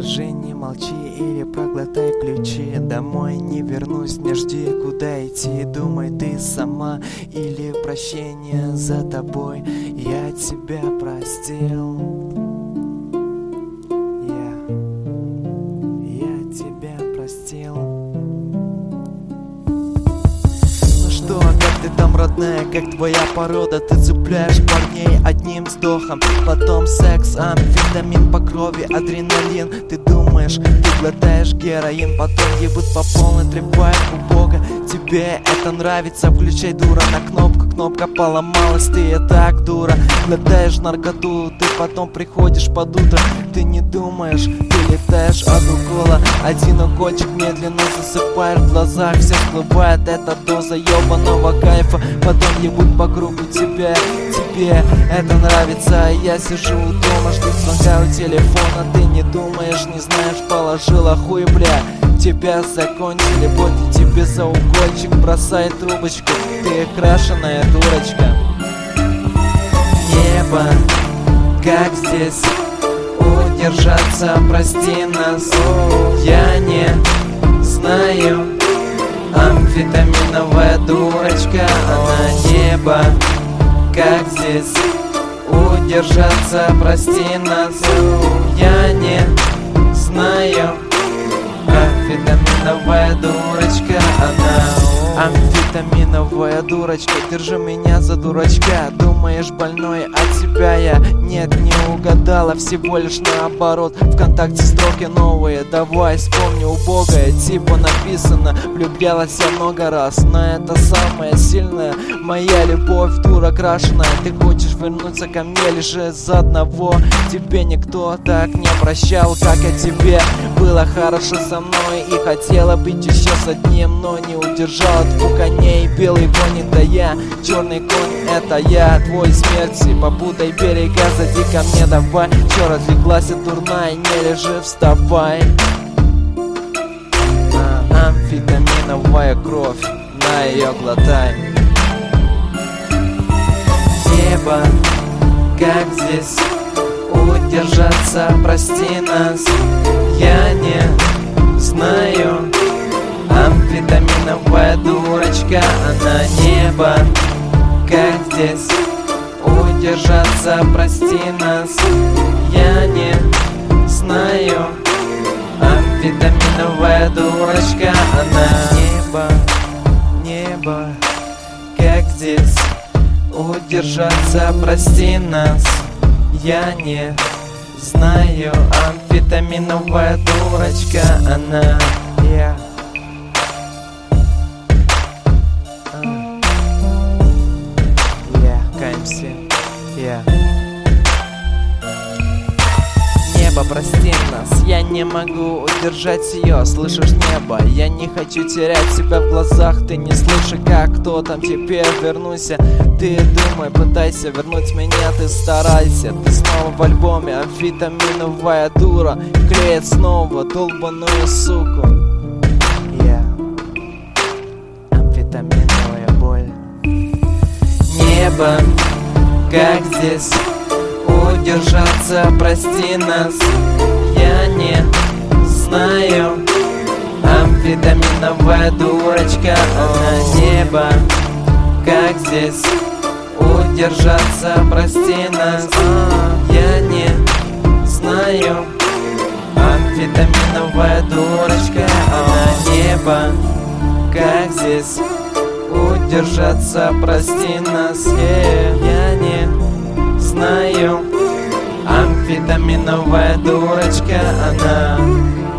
скажи, не молчи или проглотай ключи. Домой не вернусь, не жди, куда идти. Думай ты сама или прощение за тобой. Я тебя простил. Я тебя простил. Ну что, как ты там, родная, как твоя порода? Ты цепляешь парней одним вздохом. Потом секс, амфетамин по крови, адреналин. Ты думаешь, ты глотаешь героин. Потом ебут по полной, трепает у Бога. Тебе это нравится, включай, дура, на кнопку. Кнопка поломалась, ты и так дура. Глотаешь наркоту, ты потом приходишь под утро. Ты не думаешь, ты летаешь от укола. Один укольчик медленно засыпаешь, в глазах все всплывает. Это доза ебаного кайфа. Потом ебут по кругу тебя. Тебе это нравится, я сижу дома, жду звонка у телефона. Ты не думаешь, не знаешь, положила хуй, бля. Тебя закончили, боди тебе за угольчик. Бросай трубочку, ты крашеная дурочка. Небо, как здесь удержаться, прости нас. Я не знаю, амфетаминовая дурочка. Она небо, как здесь удержаться, прости нас. Я не знаю, амфетаминовая дурочка, она. Амфетаминовая дурочка, держи меня за дурачка. Думаешь, больной, от тебя я нет, не угадала. Всего лишь наоборот, ВКонтакте строки новые. Давай вспомни, убогая, типа написано. Влюблялась я много раз, но это самая сильная моя любовь, дура крашеная. Ты хочешь вернуться ко мне лишь из одного. Тебе никто так не прощал, как я тебе. Было хорошо со мной и хотела быть еще с одним, но не удержала двух коней. Белый конь это я, черный конь это я. Твой смерти попутай берега, зайди ко мне давай. Чё разлеглась дурная, не лежи, вставай. Амфетаминовая кровь, на ее глотай. Небо, как здесь удержаться, прости нас. Я не знаю, амфетаминовая дурочка, она небо, как здесь удержаться, прости нас. Я не знаю, амфетаминовая дурочка, она небо, как здесь удержаться, прости нас. Я не знаю, амфетаминовая дурочка, она. КМС. Небо, прости нас, я не могу удержать ее. Слышишь, небо, я не хочу терять себя в глазах. Ты не слышишь, как кто там теперь, вернуйся. Ты думай, пытайся вернуть меня, ты старайся. Ты снова в альбоме, амфетаминовая дура клеит снова долбаную суку. Амфетаминовая боль. Небо, как здесь удержаться, прости нас. Я не знаю, амфетаминовая дурочка, она небо, как здесь удержаться, прости нас. Я не знаю, амфетаминовая дурочка, она небо, как здесь удержаться, прости нас. Я не знаю, амфетаминовая дурочка, она.